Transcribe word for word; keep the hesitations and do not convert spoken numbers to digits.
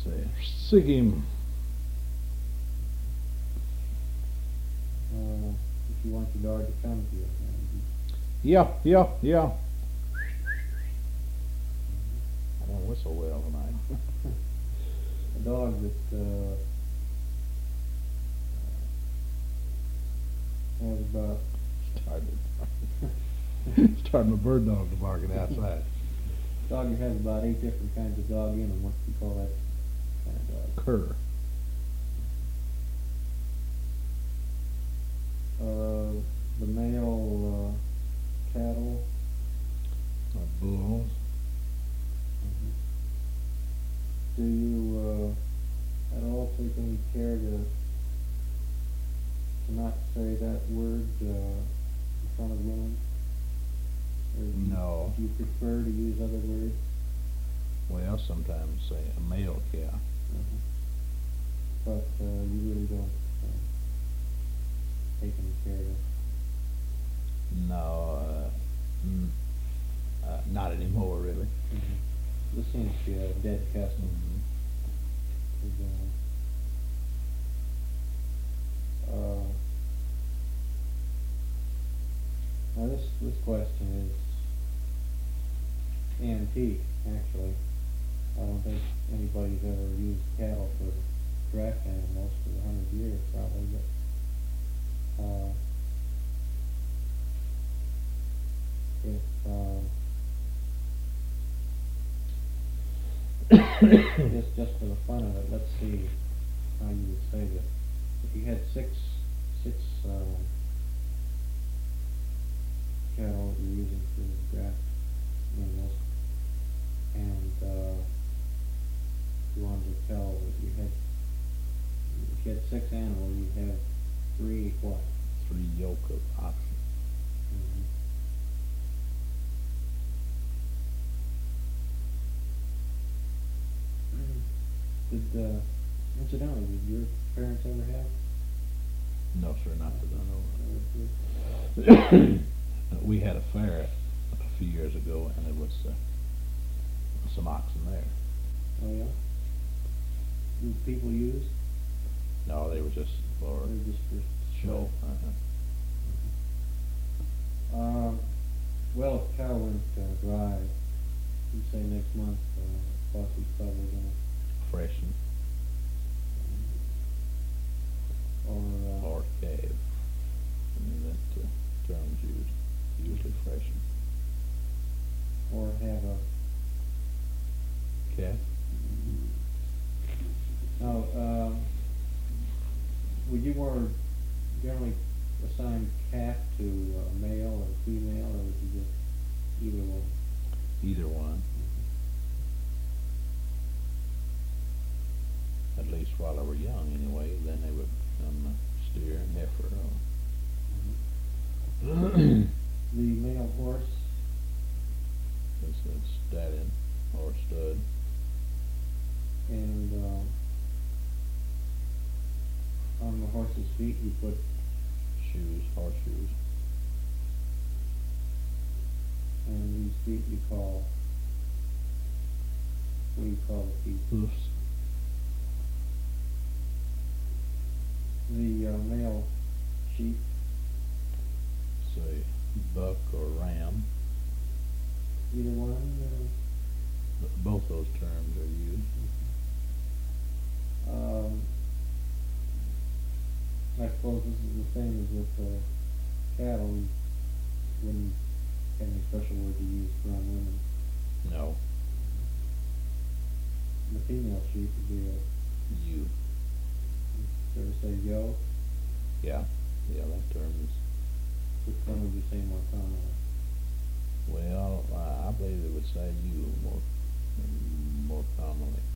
say, sick him. Uh, if you want your dog to come to you. Yeah, yeah, yeah. I don't whistle well tonight. A dog that uh, has about Started. Started my bird dog to barking outside. dog that has about eight different kinds of dog in them. What do you call that kind of dog? Cur. Uh, the male uh, cattle. Uh, bulls. Mm-hmm. Do you uh, at all take any care to, to not say that word uh, in front of women? Or do you, No. Do you prefer to use other words? Well, sometimes say a male cow. Mm-hmm. But uh, you really don't uh, take any care to. No, uh, mm, uh, not anymore, really. Mm-hmm. This seems to be a dead custom. Mm-hmm. Uh, now this this question is antique, actually. I don't think anybody's ever used cattle for draft animals for a hundred years, probably. But uh, if uh, just just for the fun of it, let's see how you would say this. If you had six six um, cattle that you're using for draft animals, and uh, you wanted to tell that you had if you had six animals, you'd have three what? Three yoke of oxen. Mm-hmm. Did uh, incidentally, did your parents ever have? No, sir, not that I know of. We had a fair a few years ago, and there was uh, some oxen there. Oh yeah. Did people use? No, they were just for Or just for show. Uh-huh. Um, well, if cow went uh, dry, you say next month, uh, Bucky's probably gonna. Freshen Or uh, or cave. I mean that uh, term's used. Usually freshen. or have a. Calf. Now, um, would you more generally assign calf to uh, male or female, or would you just either one? Either one. At least while they were young, anyway. Then they would become uh, steer and heifer. Mm-hmm. The male horse. It's a stallion or stud. And uh, on the horse's feet you put Shoes, horseshoes. and these feet you call, what do you call the feet? Hoofs. The uh, male sheep. Say buck or ram. Either one? Uh, B- both those terms are used. um, I suppose this is the same as with uh, cattle. You wouldn't have any special word to use around women. No. The female sheep would be a, You. sort of say yo. Yeah. Yeah, that term is. Which one would you say more commonly? Well, I I believe they would say you more more commonly.